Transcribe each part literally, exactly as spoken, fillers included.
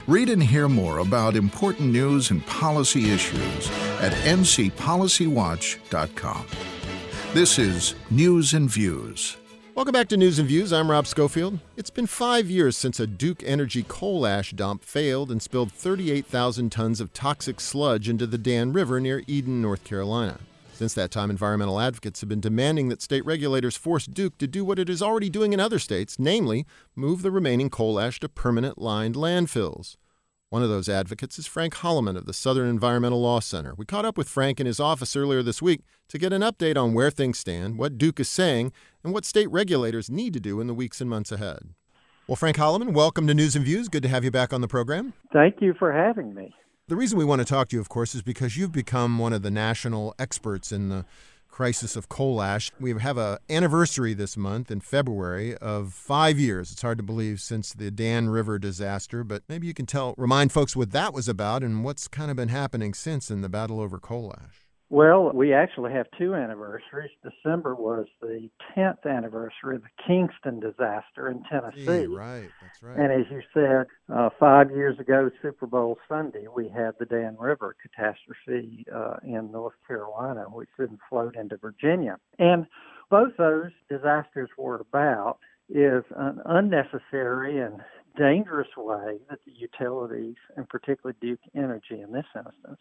Read and hear more about important news and policy issues at n c policy watch dot com. This is News and Views. Welcome back to News and Views. I'm Rob Schofield. It's been five years since a Duke Energy coal ash dump failed and spilled thirty-eight thousand tons of toxic sludge into the Dan River near Eden, North Carolina. Since that time, environmental advocates have been demanding that state regulators force Duke to do what it is already doing in other states, namely, move the remaining coal ash to permanent lined landfills. One of those advocates is Frank Holloman of the Southern Environmental Law Center. We caught up with Frank in his office earlier this week to get an update on where things stand, what Duke is saying, and what state regulators need to do in the weeks and months ahead. Well, Frank Holloman, welcome to News and Views. Good to have you back on the program. Thank you for having me. The reason we want to talk to you, of course, is because you've become one of the national experts in the crisis of coal ash. We have an anniversary this month in February of five years. It's hard to believe since the Dan River disaster, but maybe you can tell, remind folks what that was about and what's kind of been happening since in the battle over coal ash. Well, we actually have two anniversaries. December was the tenth anniversary of the Kingston disaster in Tennessee. Gee, right, that's right. And as you said, uh, five years ago, Super Bowl Sunday, we had the Dan River catastrophe uh, in North Carolina, which then flowed into Virginia. And both those disasters were about is an unnecessary and dangerous way that the utilities, and particularly Duke Energy in this instance,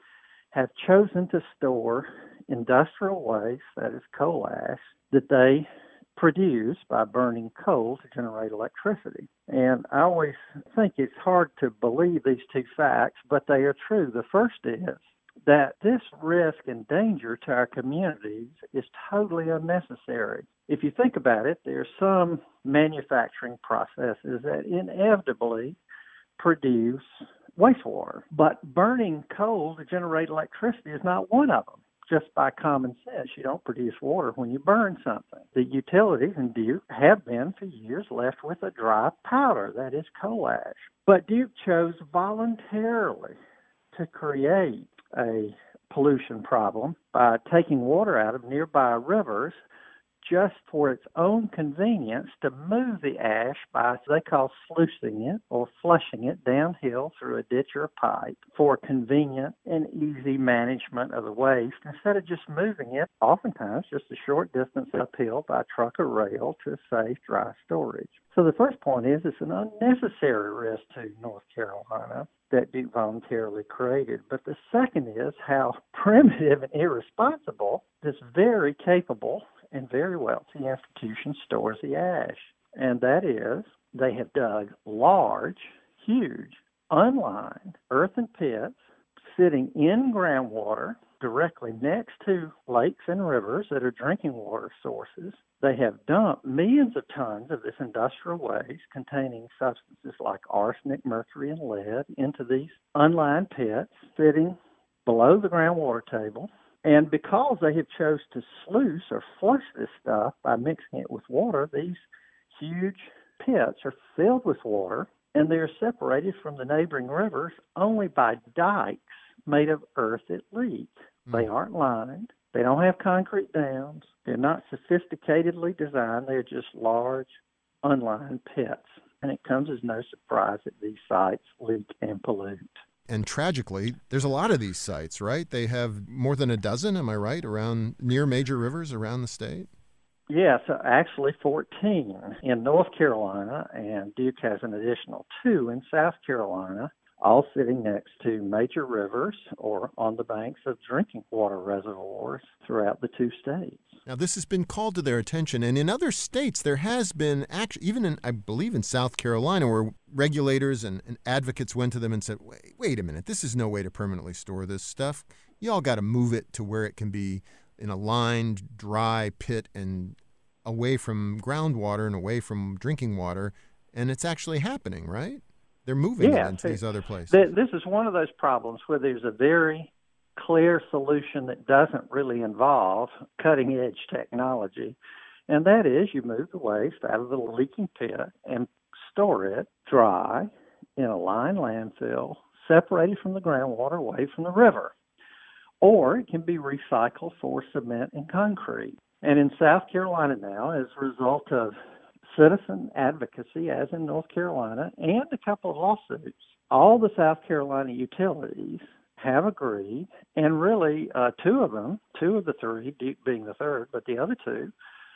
have chosen to store industrial waste, that is coal ash, that they produce by burning coal to generate electricity. And I always think it's hard to believe these two facts, but they are true. The first is that this risk and danger to our communities is totally unnecessary. If you think about it, there are some manufacturing processes that inevitably produce wastewater. But burning coal to generate electricity is not one of them. Just by common sense, you don't produce water when you burn something. The utilities in Duke have been for years left with a dry powder, that is coal ash. But Duke chose voluntarily to create a pollution problem by taking water out of nearby rivers just for its own convenience to move the ash by, as they call, sluicing it or flushing it downhill through a ditch or a pipe for convenient and easy management of the waste instead of just moving it, oftentimes just a short distance uphill by truck or rail to safe dry storage. So the first point is it's an unnecessary risk to North Carolina that Duke voluntarily created. But the second is how primitive and irresponsible this very capable and very wealthy institution stores the ash. And that is, they have dug large, huge, unlined earthen pits sitting in groundwater directly next to lakes and rivers that are drinking water sources. They have dumped millions of tons of this industrial waste containing substances like arsenic, mercury, and lead into these unlined pits sitting below the groundwater table. And because they have chose to sluice or flush this stuff by mixing it with water, these huge pits are filled with water, and they are separated from the neighboring rivers only by dikes made of earth that leak. Mm. They aren't lined. They don't have concrete dams. They're not sophisticatedly designed. They're just large, unlined pits. And it comes as no surprise that these sites leak and pollute. And tragically, there's a lot of these sites, right? They have more than a dozen, am I right, around near major rivers around the state? Yes, yeah, so actually fourteen in North Carolina, and Duke has an additional two in South Carolina, all sitting next to major rivers or on the banks of drinking water reservoirs throughout the two states. Now, this has been called to their attention, and in other states, there has been, actually, even in, I believe in South Carolina, where regulators and, and advocates went to them and said, wait, wait a minute, this is no way to permanently store this stuff. Y'all got to move it to where it can be in a lined, dry pit and away from groundwater and away from drinking water, and it's actually happening, right? They're moving yeah, it into these other places. This is one of those problems where there's a very clear solution that doesn't really involve cutting-edge technology, and that is you move the waste out of the leaking pit and store it dry in a lined landfill separated from the groundwater away from the river. Or it can be recycled for cement and concrete. And in South Carolina now, as a result of citizen advocacy, as in North Carolina, and a couple of lawsuits. All the South Carolina utilities have agreed, and really uh, two of them, two of the three, Duke being the third, but the other two,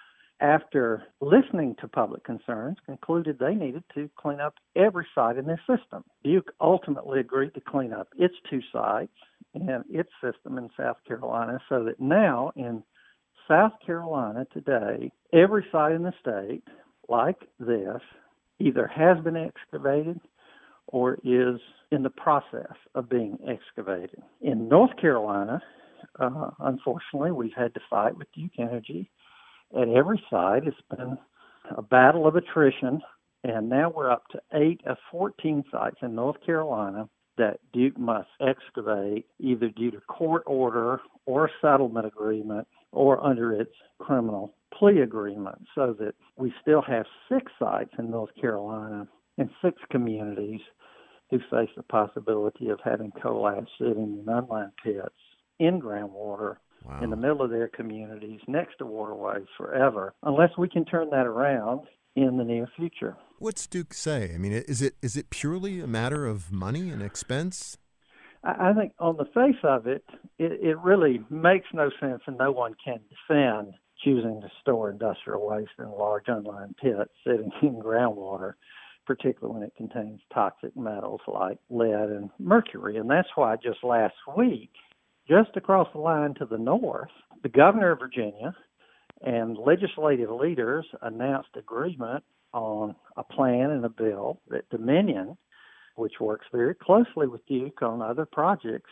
after listening to public concerns, concluded they needed to clean up every site in their system. Duke ultimately agreed to clean up its two sites and its system in South Carolina, so that now in South Carolina today, every site in the state like this either has been excavated or is in the process of being excavated. In North Carolina, uh, unfortunately, we've had to fight with Duke Energy at every site. It's been a battle of attrition, and now we're up to eight of fourteen sites in North Carolina that Duke must excavate either due to court order or settlement agreement or under its criminal plea agreement, so that we still have six sites in North Carolina and six communities who face the possibility of having coal ash sitting in unlined pits in groundwater. Wow. In the middle of their communities, next to waterways forever, unless we can turn that around in the near future. What's Duke say? I mean, is it is it purely a matter of money and expense? I, I think on the face of it, it, it really makes no sense, and no one can defend choosing to store industrial waste in large unlined pits sitting in groundwater, particularly when it contains toxic metals like lead and mercury. And that's why just last week, just across the line to the north, the governor of Virginia and legislative leaders announced agreement on a plan and a bill that Dominion, which works very closely with Duke on other projects,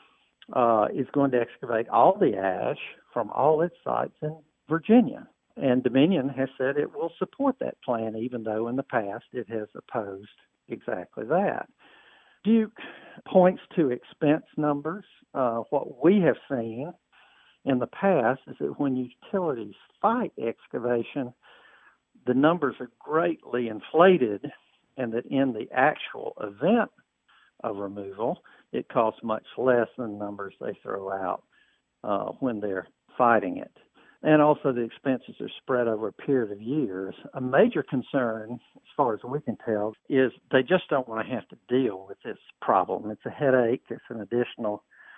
uh, is going to excavate all the ash from all its sites in Virginia. And Dominion has said it will support that plan, even though in the past it has opposed exactly that. Duke points to expense numbers. Uh, what we have seen in the past is that when utilities fight excavation, the numbers are greatly inflated, and that in the actual event of removal, it costs much less than numbers they throw out uh, when they're fighting it. And also the expenses are spread over a period of years. A major concern, as far as we can tell, is they just don't want to have to deal with this problem. It's a headache. It's an additional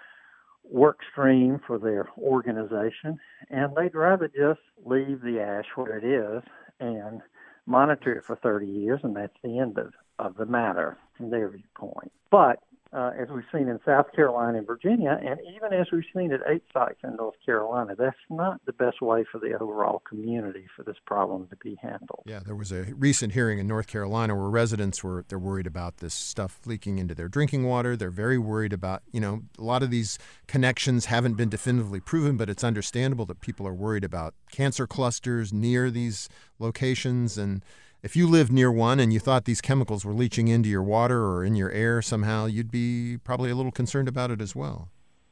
work stream for their organization, and they'd rather just leave the ash where it is and monitor it for thirty years, and that's the end of, of the matter from their viewpoint. But uh, as we've seen in South Carolina and Virginia, and even as we've seen at eight sites in North Carolina, that's not the best way for the overall community for this problem to be handled. Yeah, there was a recent hearing in North Carolina where residents were they're worried about this stuff leaking into their drinking water. They're very worried about, you know, a lot of these connections haven't been definitively proven, but it's understandable that people are worried about cancer clusters near these locations. And if you lived near one and you thought these chemicals were leaching into your water or in your air somehow, you'd be probably a little concerned about it as well.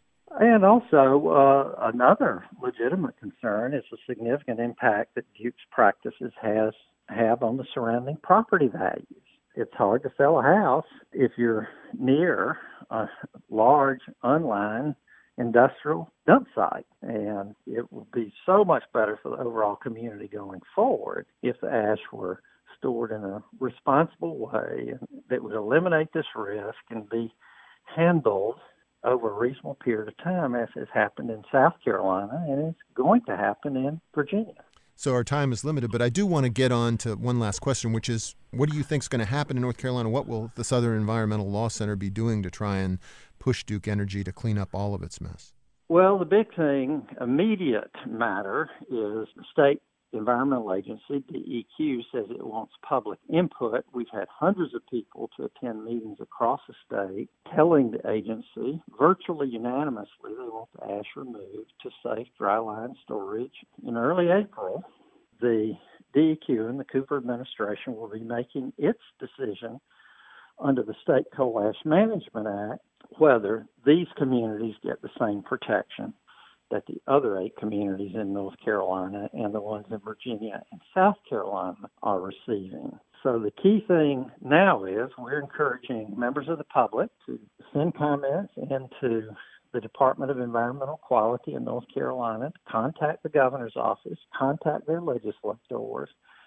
And also, uh, another legitimate concern is the significant impact that Duke's practices has have on the surrounding property values. It's hard to sell a house if you're near a large, unlined industrial dump site, and it would be so much better for the overall community going forward if the ash were stored in a responsible way that would eliminate this risk and be handled over a reasonable period of time, as has happened in South Carolina and is going to happen in Virginia. So our time is limited, but I do want to get on to one last question, which is, what do you think is going to happen in North Carolina? What will the Southern Environmental Law Center be doing to try and push Duke Energy to clean up all of its mess? Well, the big thing, immediate matter, is the state environmental agency, D E Q, says it wants public input. We've had hundreds of people to attend meetings across the state telling the agency virtually unanimously they want the ash removed to safe dry line storage. In early April, the D E Q and the Cooper administration will be making its decision under the State Coal Ash Management Act whether these communities get the same protection that the other eight communities in North Carolina and the ones in Virginia and South Carolina are receiving. So the key thing now is we're encouraging members of the public to send comments into the Department of Environmental Quality in North Carolina, to contact the governor's office, contact their legislators,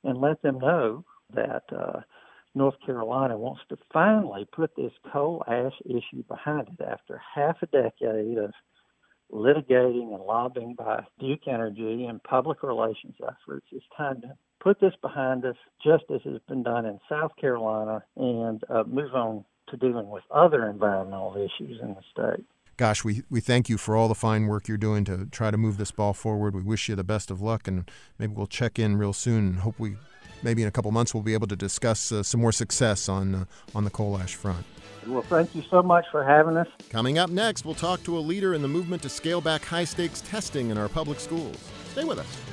and let them know that uh, North Carolina wants to finally put this coal ash issue behind it after half a decade of litigating and lobbying by Duke Energy and public relations efforts. It's time to put this behind us, just as has been done in South Carolina, and uh, move on to dealing with other environmental issues in the state. Gosh, we, we thank you for all the fine work you're doing to try to move this ball forward. We wish you the best of luck, and maybe we'll check in real soon and hope we, maybe in a couple months, we'll be able to discuss uh, some more success on, uh, on the coal ash front. Well, thank you so much for having us. Coming up next, we'll talk to a leader in the movement to scale back high-stakes testing in our public schools. Stay with us.